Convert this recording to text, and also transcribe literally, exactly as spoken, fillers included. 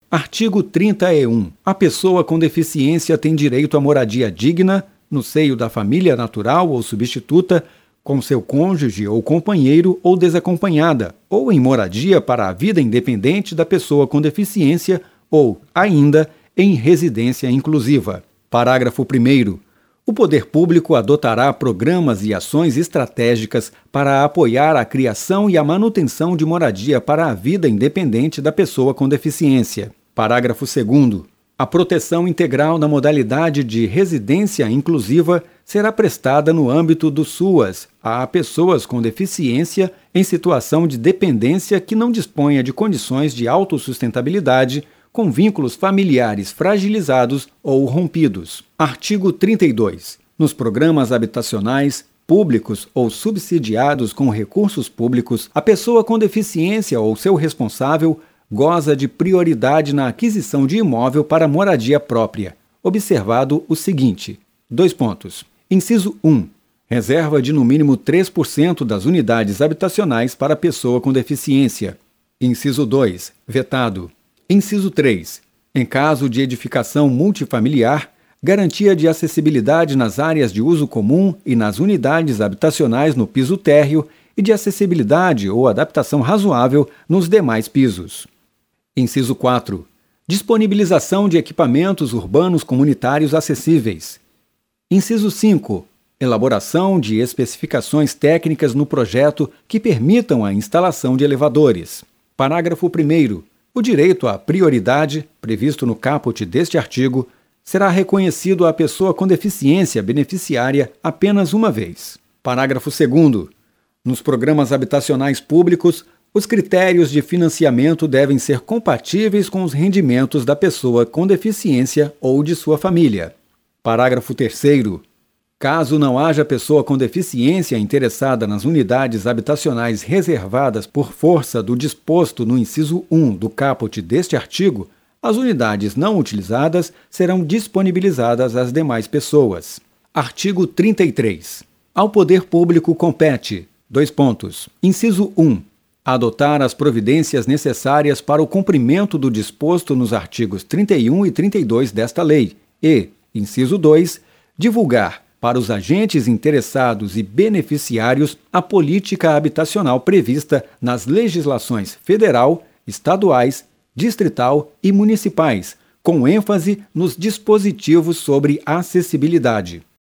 Artigo trinta e um. A pessoa com deficiência tem direito à moradia digna, no seio da família natural ou substituta, com seu cônjuge ou companheiro ou desacompanhada, ou em moradia para a vida independente da pessoa com deficiência, ou, ainda, em residência inclusiva. Parágrafo primeiro. O poder público adotará programas e ações estratégicas para apoiar a criação e a manutenção de moradia para a vida independente da pessoa com deficiência. Parágrafo segundo. A proteção integral na modalidade de residência inclusiva será prestada no âmbito do SUAS a pessoas com deficiência em situação de dependência que não disponha de condições de autossustentabilidade, com vínculos familiares fragilizados ou rompidos. Artigo trinta e dois. Nos programas habitacionais, públicos ou subsidiados com recursos públicos, a pessoa com deficiência ou seu responsável goza de prioridade na aquisição de imóvel para moradia própria, observado o seguinte: dois pontos. Inciso um. Reserva de no mínimo três por cento das unidades habitacionais para pessoa com deficiência. Inciso dois. Vetado. Inciso três. Em caso de edificação multifamiliar, garantia de acessibilidade nas áreas de uso comum e nas unidades habitacionais no piso térreo e de acessibilidade ou adaptação razoável nos demais pisos. Inciso quatro. Disponibilização de equipamentos urbanos comunitários acessíveis. Inciso cinco. Elaboração de especificações técnicas no projeto que permitam a instalação de elevadores. Parágrafo primeiro. O direito à prioridade, previsto no caput deste artigo, será reconhecido à pessoa com deficiência beneficiária apenas uma vez. Parágrafo segundo. Nos programas habitacionais públicos, os critérios de financiamento devem ser compatíveis com os rendimentos da pessoa com deficiência ou de sua família. Parágrafo terceiro. Caso não haja pessoa com deficiência interessada nas unidades habitacionais reservadas por força do disposto no inciso um do caput deste artigo, as unidades não utilizadas serão disponibilizadas às demais pessoas. Artigo trinta e três. Ao poder público compete: dois pontos. Inciso um. Adotar as providências necessárias para o cumprimento do disposto nos artigos trinta e um e trinta e dois desta lei e, inciso dois, divulgar para os agentes interessados e beneficiários a política habitacional prevista nas legislações federal, estaduais, distrital e municipais, com ênfase nos dispositivos sobre acessibilidade.